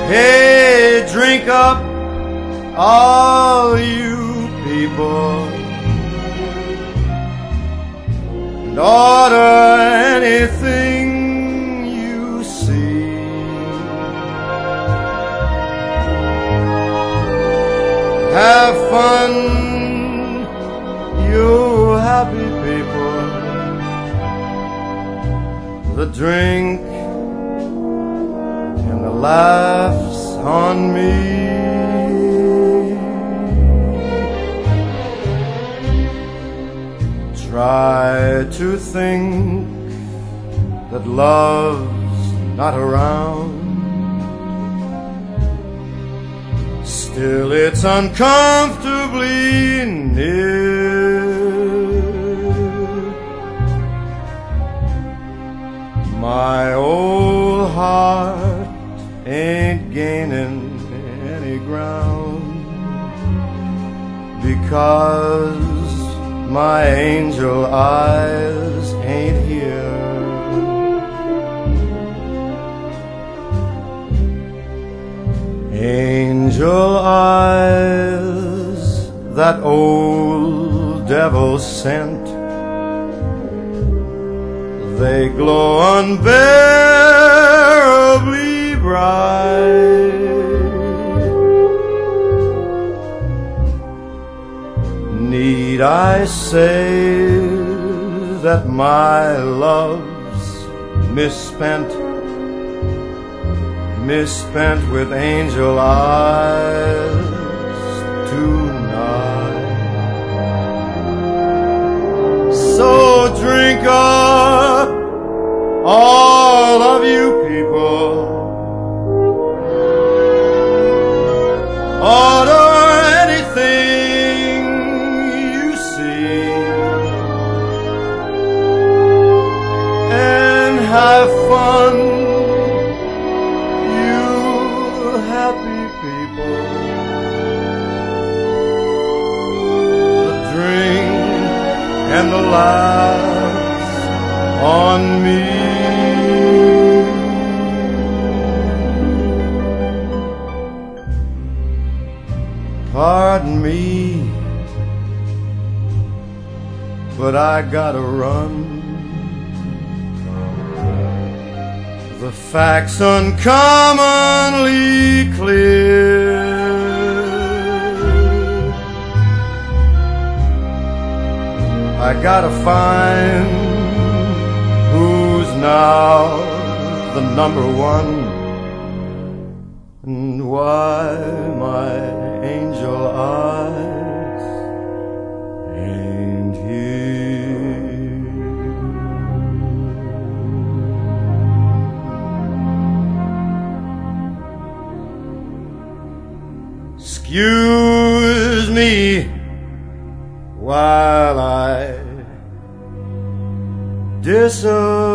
Hey, drink up, all you people, and order anything you see. Have fun, you happy people. The drink and the laughs on me. Try to think that love's not around. Still it's uncomfortably near. My old heart ain't gaining any ground, because my angel eyes ain't here. Angel eyes that old devil sent, they glow unbearably bright. Need I say that my love's misspent with angel eyes tonight? So drink up, all of you people, order anything you see, and have fun, you happy people. The drink and the laughs on me. Pardon me, but I gotta run. The facts uncommonly clear. I gotta find who's now the number one, and why my angel eyes ain't here. Excuse me while I disappear.